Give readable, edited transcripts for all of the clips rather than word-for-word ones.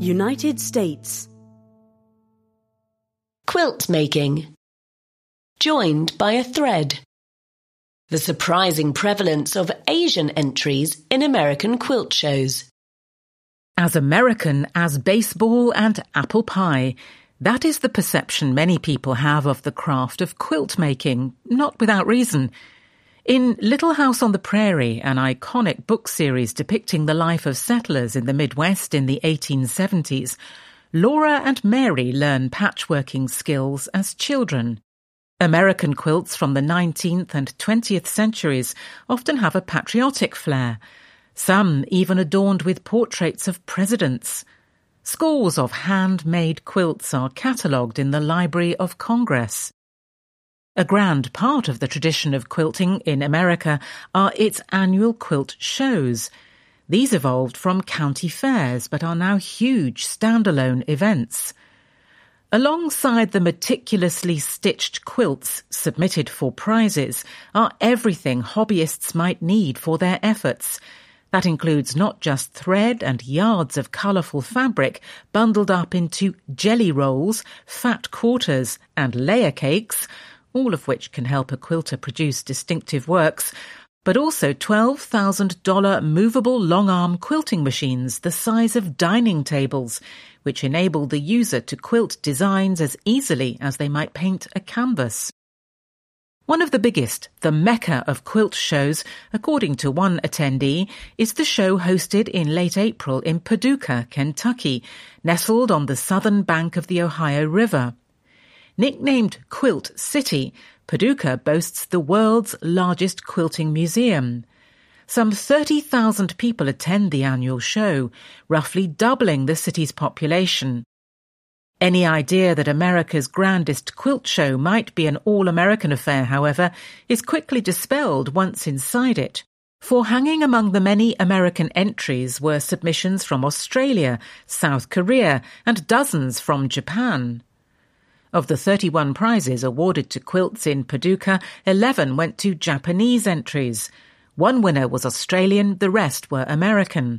United States. Quilt making. Joined by a thread. The surprising prevalence of Asian entries in American quilt shows. As American as baseball and apple pie, that is the perception many people have of the craft of quilt making, not without reason. In Little House on the Prairie, an iconic book series depicting the life of settlers in the Midwest in the 1870s, Laura and Mary learn patchworking skills as children. American quilts from the 19th and 20th centuries often have a patriotic flair, some even adorned with portraits of presidents. Scores of handmade quilts are catalogued in the Library of Congress. A grand part of the tradition of quilting in America are its annual quilt shows. These evolved from county fairs but are now huge standalone events. Alongside the meticulously stitched quilts submitted for prizes are everything hobbyists might need for their efforts. That includes not just thread and yards of colourful fabric bundled up into jelly rolls, fat quarters and layer cakes, all of which can help a quilter produce distinctive works, but also $12,000 movable long-arm quilting machines the size of dining tables, which enable the user to quilt designs as easily as they might paint a canvas. One of the biggest, the mecca of quilt shows, according to one attendee, is the show hosted in late April in Paducah, Kentucky, nestled on the southern bank of the Ohio River. Nicknamed Quilt City, Paducah boasts the world's largest quilting museum. Some 30,000 people attend the annual show, roughly doubling the city's population. Any idea that America's grandest quilt show might be an all-American affair, however, is quickly dispelled once inside it. For hanging among the many American entries were submissions from Australia, South Korea, and dozens from Japan. Of the 31 prizes awarded to quilts in Paducah, 11 went to Japanese entries. One winner was Australian, the rest were American.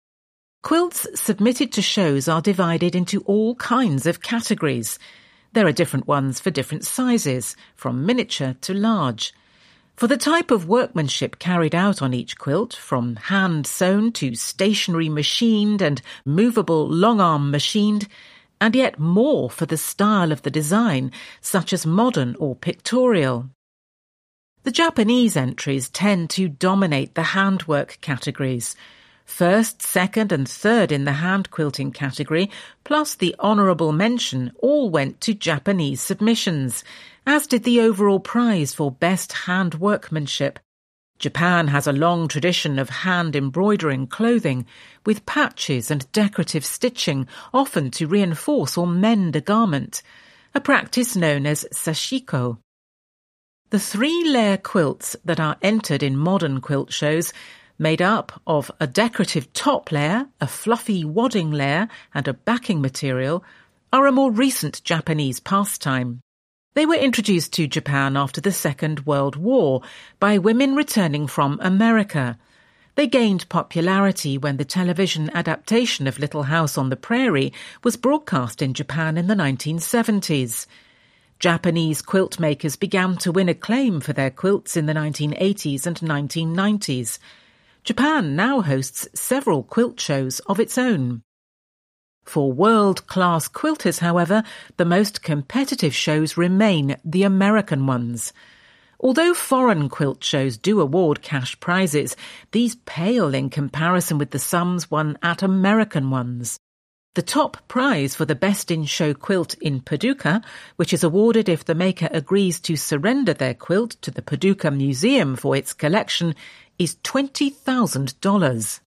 Quilts submitted to shows are divided into all kinds of categories. There are different ones for different sizes, from miniature to large. For the type of workmanship carried out on each quilt, from hand-sewn to stationary machined and movable long-arm machined, and yet more for the style of the design, such as modern or pictorial. The Japanese entries tend to dominate the handwork categories. First, second and third in the hand quilting category, plus the honourable mention, all went to Japanese submissions, as did the overall prize for best hand workmanship. Japan has a long tradition of hand embroidering clothing, with patches and decorative stitching, often to reinforce or mend a garment, a practice known as sashiko. The 3-layer quilts that are entered in modern quilt shows, made up of a decorative top layer, a fluffy wadding layer, and a backing material, are a more recent Japanese pastime. They were introduced to Japan after the Second World War by women returning from America. They gained popularity when the television adaptation of Little House on the Prairie was broadcast in Japan in the 1970s. Japanese quilt makers began to win acclaim for their quilts in the 1980s and 1990s. Japan now hosts several quilt shows of its own. For world-class quilters, however, the most competitive shows remain the American ones. Although foreign quilt shows do award cash prizes, these pale in comparison with the sums won at American ones. The top prize for the best-in-show quilt in Paducah, which is awarded if the maker agrees to surrender their quilt to the Paducah Museum for its collection, is $20,000.